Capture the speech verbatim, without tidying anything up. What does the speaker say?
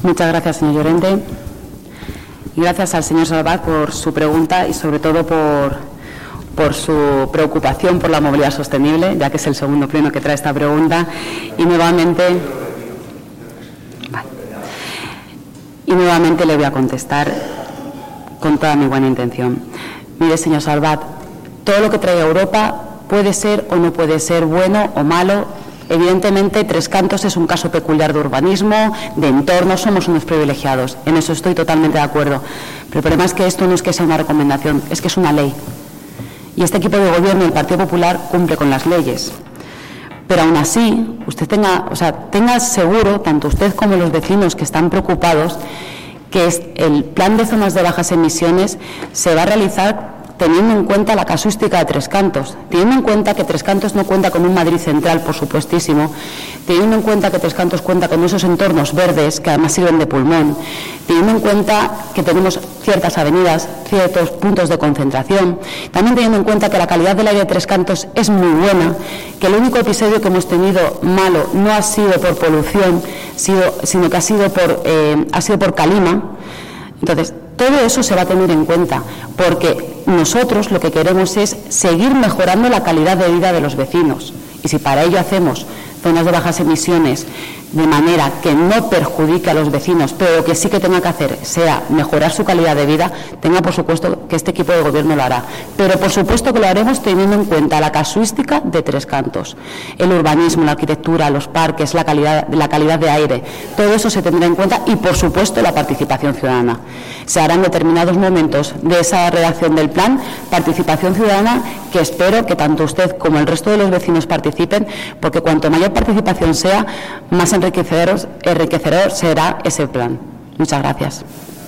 Muchas gracias, señor Llorente. Y gracias al señor Salvat por su pregunta y sobre todo por, por su preocupación por la movilidad sostenible, ya que es el segundo pleno que trae esta pregunta. Y nuevamente, vale, y nuevamente le voy a contestar con toda mi buena intención. Mire, señor Salvat, todo lo que trae Europa puede ser o no puede ser bueno o malo. Evidentemente, Tres Cantos es un caso peculiar de urbanismo, de entorno, somos unos privilegiados, en eso estoy totalmente de acuerdo. Pero el problema es que esto no es que sea una recomendación, es que es una ley. Y este equipo de gobierno, el Partido Popular, cumple con las leyes. Pero aún así, usted tenga, o sea, tenga seguro, tanto usted como los vecinos que están preocupados, que es el plan de zonas de bajas emisiones se va a realizar teniendo en cuenta la casuística de Tres Cantos, teniendo en cuenta que Tres Cantos no cuenta con un Madrid central, por supuestísimo, teniendo en cuenta que Tres Cantos cuenta con esos entornos verdes que además sirven de pulmón, teniendo en cuenta que tenemos ciertas avenidas, ciertos puntos de concentración, también teniendo en cuenta que la calidad del aire de Tres Cantos es muy buena, que el único episodio que hemos tenido malo no ha sido por polución, sino que ha sido por, eh, ha sido por calima. Entonces, todo eso se va a tener en cuenta, porque nosotros lo que queremos es seguir mejorando la calidad de vida de los vecinos. Y si para ello hacemos zonas de bajas emisiones de manera que no perjudique a los vecinos, pero que sí que tenga que hacer sea mejorar su calidad de vida, tenga por supuesto que este equipo de gobierno lo hará. Pero por supuesto que lo haremos teniendo en cuenta la casuística de Tres Cantos, el urbanismo, la arquitectura, los parques, la calidad, la calidad de aire, todo eso se tendrá en cuenta y por supuesto la participación ciudadana. Se hará en determinados momentos de esa redacción del plan participación ciudadana que espero que tanto usted como el resto de los vecinos participen, porque cuanto mayor participación sea, más enriquecedor, enriquecedor será ese plan. Muchas gracias.